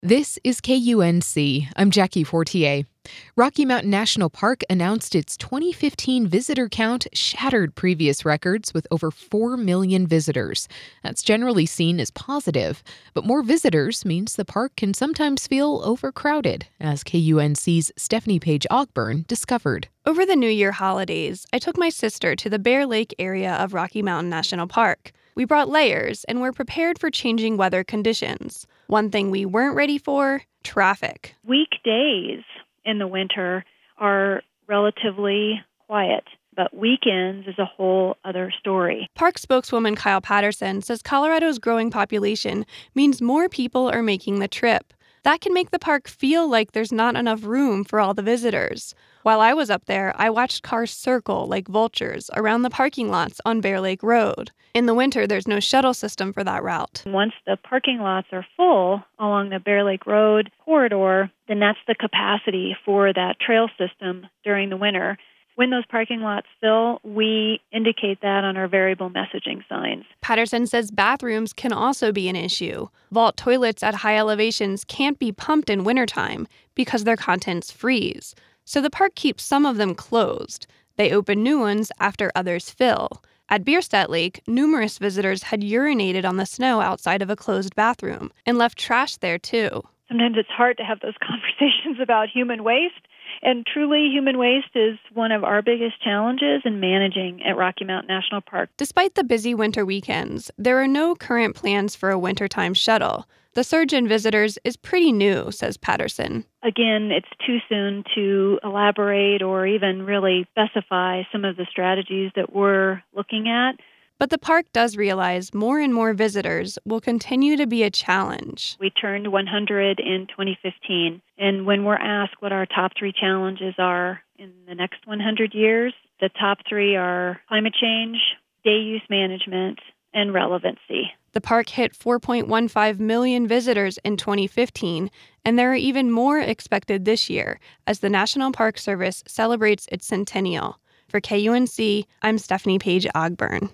This is KUNC. I'm Jackie Fortier. Rocky Mountain National Park announced its 2015 visitor count shattered previous records with over 4 million visitors. That's generally seen as positive, but more visitors means the park can sometimes feel overcrowded, as KUNC's Stephanie Page Ogburn discovered. Over the New Year holidays, I took my sister to the Bear Lake area of Rocky Mountain National Park. We brought layers and were prepared for changing weather conditions. One thing we weren't ready for, traffic. Weekdays in the winter are relatively quiet, but weekends is a whole other story. Park spokeswoman Kyle Patterson says Colorado's growing population means more people are making the trip. That can make the park feel like there's not enough room for all the visitors. While I was up there, I watched cars circle like vultures around the parking lots on Bear Lake Road. In the winter, there's no shuttle system for that route. Once the parking lots are full along the Bear Lake Road corridor, then that's the capacity for that trail system during the winter. When those parking lots fill, we indicate that on our variable messaging signs. Patterson says bathrooms can also be an issue. Vault toilets at high elevations can't be pumped in wintertime because their contents freeze. So the park keeps some of them closed. They open new ones after others fill. At Bierstadt Lake, numerous visitors had urinated on the snow outside of a closed bathroom and left trash there too. Sometimes it's hard to have those conversations about human waste. And truly, human waste is one of our biggest challenges in managing at Rocky Mountain National Park. Despite the busy winter weekends, there are no current plans for a wintertime shuttle. The surge in visitors is pretty new, says Patterson. Again, it's too soon to elaborate or even really specify some of the strategies that we're looking at. But the park does realize more and more visitors will continue to be a challenge. We turned 100 in 2015, and when we're asked what our top 3 challenges are in the next 100 years, the top 3 are climate change, day use management, and relevancy. The park hit 4.15 million visitors in 2015, and there are even more expected this year as the National Park Service celebrates its centennial. For KUNC, I'm Stephanie Page Ogburn.